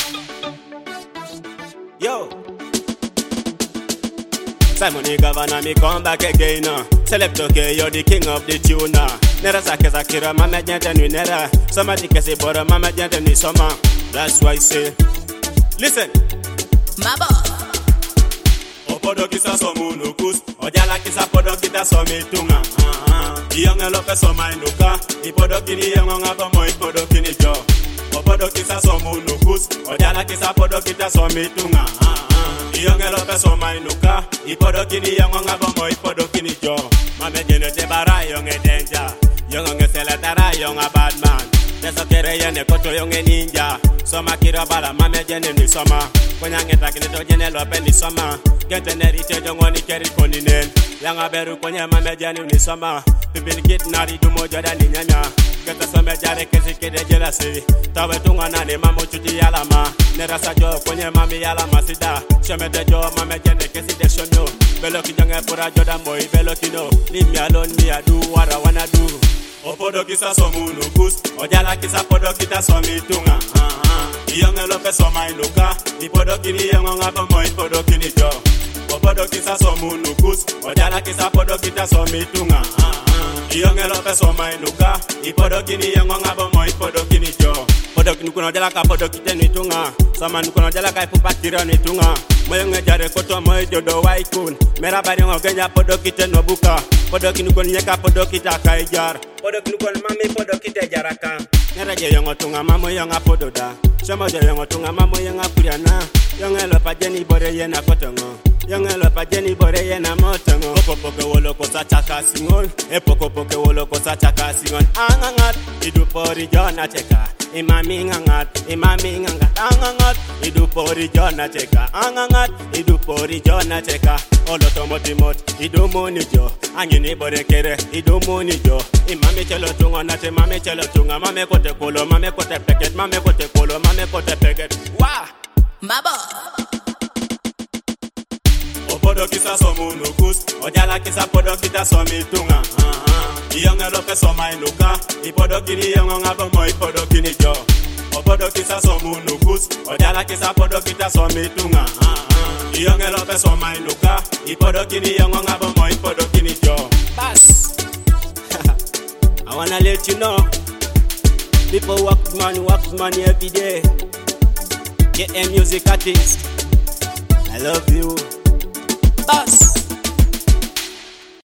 Yo, Simon the Governor, me come back again. Select okay, you're the king of the tuna. Nera sake zakira, mama jenta ni nera. Somebody kese bora, mama jenta ni soma. That's why I say, listen. Mabo. Opodo kisa somu nukus, ojala kisa podo kita somi tunga. Iyonge lope soma inuka, ipodo kini yonga bomo ipodo kini jo. Opodo kisa somu nukus, ojala kisa podo kita somi tunga. Iyonge lope soma inuka, ipodo kini yonga bomo ipodo kini jo. Mame jene te bara yonge danger, yonge seletara yonga bad man. Deso kere yene koto yonge ninja, soma kira bala mame jene ni soma. Kwenyange takini to jene lope ni soma. Gente nerite jongoni keri koninen, yanga beru kwenye mame jene ni soma. People get nari du moja da ni nyanya. Kete some jare kesi kede jelasi. Tawe tunga nane mamo chuti yalama. Nerasa jo kwenye mami yalama sida. Sheme de jo mame jene kesi de shonyo. Belo ki jange pura joda moi belo kino. Leave me alone, me I do what I wanna do. Opodo kisa somu nukus, ojala kisa podo kita somi tunga. Iyonge lope soma inuka, ipodo kini yonga bomo ipodo kini jo. Opodo kisa somu nukus, ojala kisa podo kita somi tunga. Iyonge lope soma inuka, ipodo kini yonga bomo ipodo kini jo. Podo kini kuno jala ka podo kite ni tunga. Sama nukuno jala ka ipupa kira ni tunga. Moyonge jare koto moy jodo waikun. Mera bari ngogenya podo kite no buka. Podo kini kuno nyeka podo kita kaijar. Podo kini kuno mami podo kite jaraka. Nera je yongo tunga mamo yonga podo da. Shama je yongo tunga mamo yonga kuriana. Yonge lopa jeni bore yena kotongo. Yonge lopa jeni bore yena motongo. Popoke wolo kosa chaka singon. Popoke wolo kosa chaka singon. Angangat idu pori jona cheka. Imami ngangat angangat idu pori jona cheka. Angangat idu pori jona cheka. Olotomotimot idu monijo. Angini bore kere idu monijo. Imami chelo tunga nate mami chelo tunga. Mame kote kolo mame kote peket. Mame kote kolo mame kote peket. Wah Mabo. Opodo kisa somu nukus, ojala kisa podo kita somi tunga. Iyonge lope soma inuka, ipodo kini yonga bomo ipodo kini jo. Opodo kisa somu nukus, ojala kisa podo kita somi tunga. Iyonge lope soma inuka, ipodo kini yonga bomo ipodo kini jo. Bass. I wanna let you know, people work money every day. Get a music artist. I love you. Boss.